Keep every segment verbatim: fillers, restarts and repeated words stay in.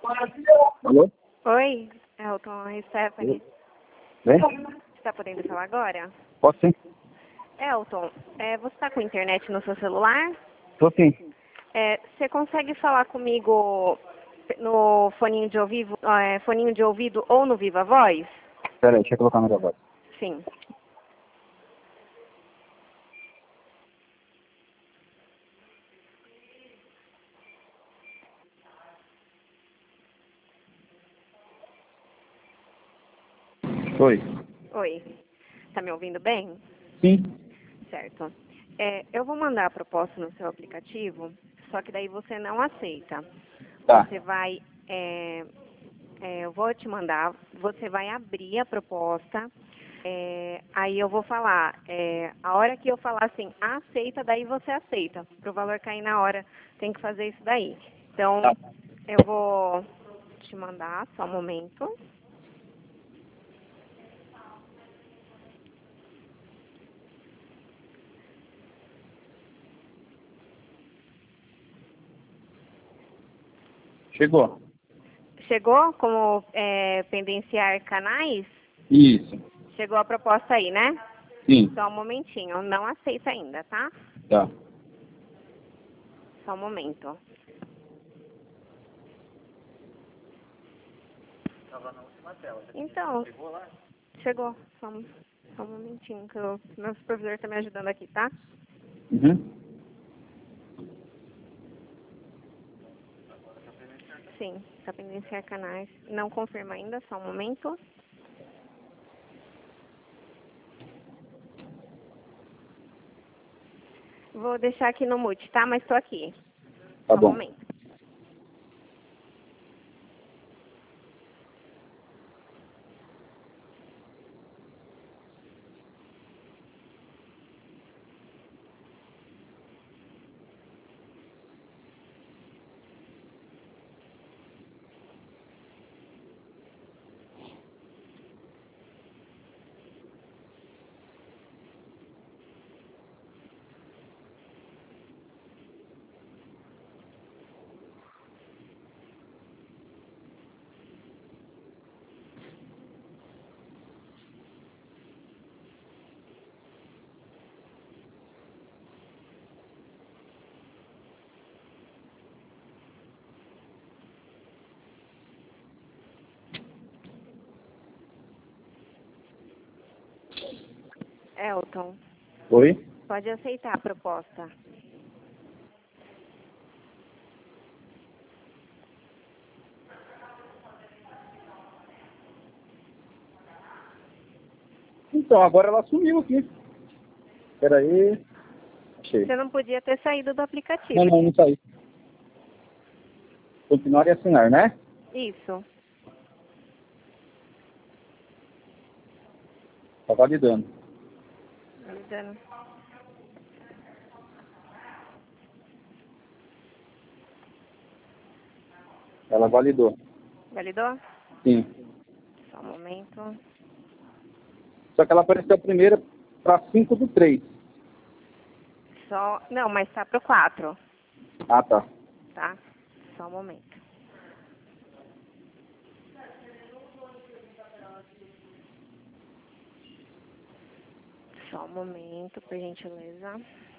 Alô? Oi, Elton, é Stephanie. Vem? Você está podendo falar agora? Posso sim? Elton, é, você está com internet no seu celular? Tô sim. É, você consegue falar comigo no foninho de ouvido, é, foninho de ouvido ou no Viva Voz? Pera aí, deixa eu colocar na voz. Sim. Oi. Oi. Tá me ouvindo bem? Sim. Certo. É, eu vou mandar a proposta no seu aplicativo, só que daí você não aceita. Tá. Você vai, é, é, eu vou te mandar, você vai abrir a proposta, é, aí eu vou falar, é, a hora que eu falar assim, aceita, daí você aceita. Para o valor cair na hora, tem que fazer isso daí. Então, Tá. eu vou te mandar, só um momento. Chegou. Chegou como é, pendenciar canais? Isso. Chegou a proposta aí, né? Sim. Só um momentinho, não aceita ainda, tá? Tá. Só um momento. Então, chegou lá? Chegou. Só um, só um momentinho, que o meu supervisor tá me ajudando aqui, tá? Uhum. Sim, tá pendenciar canais. Não confirma ainda, só um momento. Vou deixar aqui no mute, tá? Mas tô aqui. Tá Só um bom. momento. Elton, Oi? pode aceitar a proposta. Então, agora ela sumiu aqui. Pera aí. Achei. Você não podia ter saído do aplicativo. Não, não, não saí. Continuar e assinar, né? Isso. Tá validando. Validando. Ela validou. Validou? Sim. Só um momento. Só que ela apareceu primeiro para cinco do três. Só... Não, mas tá pro quatro, Ah, tá. tá? Só um momento. Só um momento, por gentileza.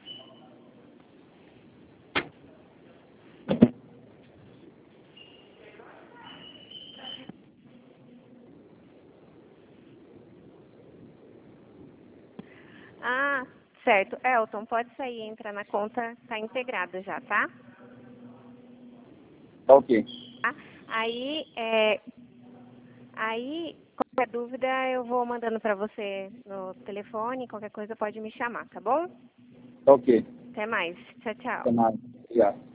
Ah, certo. Elton, pode sair e entrar na conta, tá integrado já, tá? Tá ok. Tá? Aí, é, aí, qualquer dúvida eu vou mandando pra você no telefone, qualquer coisa pode me chamar, tá bom? Tá ok. Até mais. Tchau, tchau. Até mais. Obrigado.